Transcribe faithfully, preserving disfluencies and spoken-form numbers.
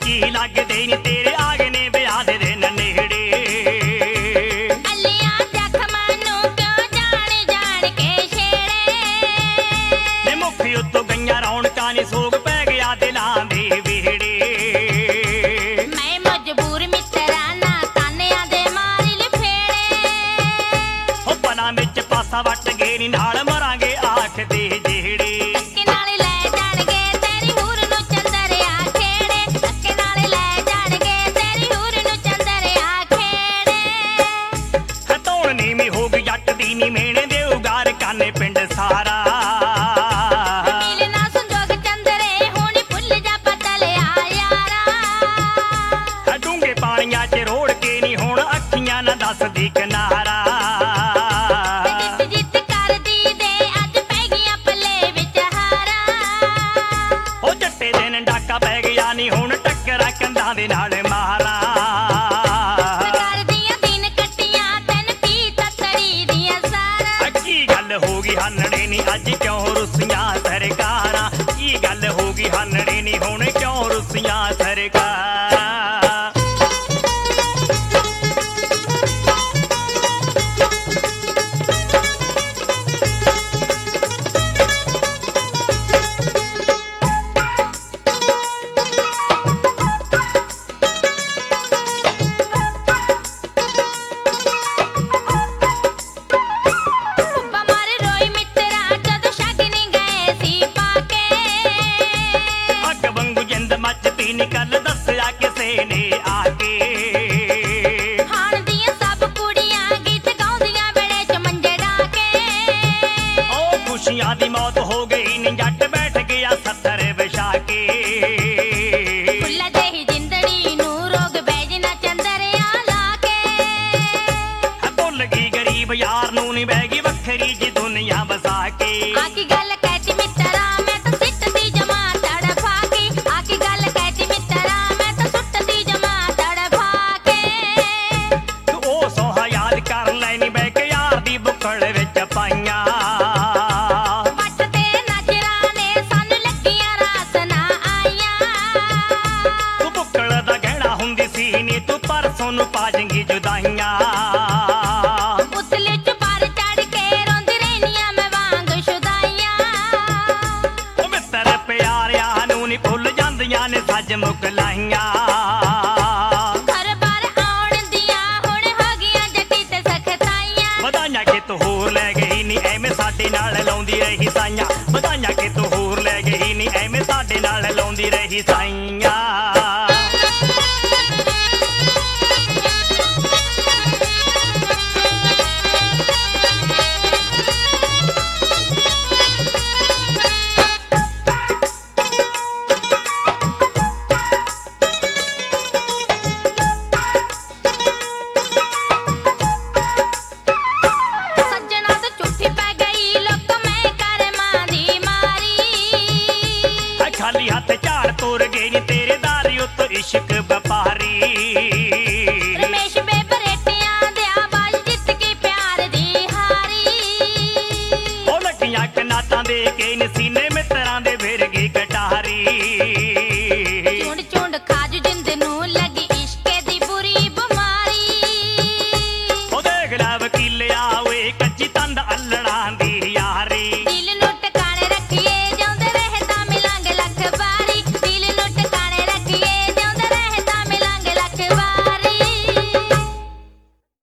जी लगदे नी तेरे आगे ने ब्याह दे दिन नेड़े। अलियां जख्मां नूं क्यों जान जान के छेड़े। मुख उत्तों गईयां रौनकां नी सोग पै गया दिलां दे विहड़े। मैं मजबूर मित्तरा ना तानियां दे मारी लफेड़े। हो पना विच पासा वट गए नी नाल मरांगे आख दे जेड़े। धक्के नाल लै जाणगे तेरी हूर नूं चंदरिया खेड़े। धक्के नाल लै जाणगे तेरी हूर नूं चंदरिया खेड़े। धौण नीवीं हो गई जट दी नी मेणे देऊ गार काने पिंड सारा। मिल ना संजोग चंदरे हुण भुल जा बदलिया यारा। डूंगे पानियां च रोड़ के नी हुण अखियां ना दसदी किनारा। जित जित करदी दे अज पै गईयां पल्ले विच हारा। ओ जट्टे दिन डाका पै गया नी हुण टक्करा कंधां दे नाल मारा। सरकार दियां दिन कट्टियां तैन की तकड़ी दियां सारा। की गल हो गई हानड़े नी अज क्यों रुसियां सरकारां। की गल हो गई हानड़े नी हुण क्यों रुसियां सरकारां। ਉੱਪਾ ਮਾਰੇ ਰੋਈ ਮਿੱਤਰਾ ਜਦੋਂ ਸ਼ਗਨੀ ਗਏ ਸੀ ਪਾਕੇ। ਅੱਗ ਵਾਂਗੂ ਜਿੰਦ ਮੱਚਦੀ ਨੀ ਗੱਲ ਦੱਸਿਆ ਕਿਸੇ ਨੇ ਆਕੇ। ਹਾਣ ਦੀਆਂ ਸਭ ਕੁੜੀਆਂ ਗੀਤ ਗਾਉਂਦੀਆਂ ਵੇਲੇ ਚ ਮੰਜੇ ਡਾਕੇ। ओ खुशियां दी मौत हो गई नी जट बैठ गया सत्तर विछा के। ਫੁੱਲਾਂ ਜਿਹੀ ਜਿੰਦੜੀ ਨੂੰ ਰੋਗ ਬੈਜ ਨਾ ਚੰਦਰਿਆ ਲਾ ਕੇ। भुल गई गरीब यार नू नी बह गई वखरी जी दुनिया बसा के। ਆਕੀ ਗੱਲ ਕਹਿਤੀ ਮਿੱਤਰਾ ਮੈਂ ਤਾਂ ਸਿੱਟਦੀ ਜਮਾ ਤੜਫਾ ਕੇ। ਆਕੀ ਗੱਲ ਕਹਿਤੀ ਮਿੱਤਰਾ ਮੈਂ ਤਾਂ ਸੁੱਟਦੀ ਜਮਾ ਤੜਫਾ ਕੇ। तू ओ सोहा याद कर लैनी बह के यार दी बुक्कड़ विच पाइयां। ਵੱਟ ਤੇ ਨਜ਼ਰਾਂ ਨੇ ਸਾਨੂੰ ਲੱਗੀਆਂ ਰਾਸ ਨਾ ਆਈਆਂ। तू बुक्कड़ दा गहना हुंदी सी नी तू परसों नू पा जाएंगी जुदाइयां। ਉਤਲੇ ਚ ਪਰ ਚੜ ਕੇ ਰੋਂਦੀ ਰਹਿਨੀਆਂ ਮੈਂ ਵਾਂਗ ਸ਼ੁਦਾਈਆਂ। ओ मित्र प्यारियां नू नी भुल जांदियां ने सज मुकलाइयां। ਘਰ ਬਾਰ ਆਉਣ ਦੀਆਂ ਹੁਣ ਹੋ ਗਈਆਂ ਜੱਟੀ ਤੇ ਸਖਤਾਈਆਂ। ਵਧਾਈਆਂ ਕਿ ਤੂੰ ਹੋਰ ਲੈ ਗਈ ਨੀ ਐਵੇਂ ਸਾਡੇ ਨਾਲ ਲਾਉਂਦੀ ਰਹੀ ਸਾਈਆਂ। ਵਧਾਈਆਂ ਕਿ ਤੂੰ ਹੋਰ ਲੈ ਗਈ ਨੀ ਐਵੇਂ ਸਾਡੇ ਨਾਲ ਲਾਉਂਦੀ ਰਹੀ ਸਾਈਆਂ। ਸੱਜਣਾ ਤੇ ਝੂਠੀ ਪੈ ਗਈ ਲੋਕ ਮੈਂ ਕਰਮਾਂ ਦੀ ਮਾਰੀ। ਐ ਖਾਲੀ ਹੱਥ ਝਾੜ ਤੋਰ ਗਏ ਨੀ ਤੇਰੇ ਦਾਰੀ ਉੱਤ ਇਸ਼ਕ ਵਪਾਰੀ।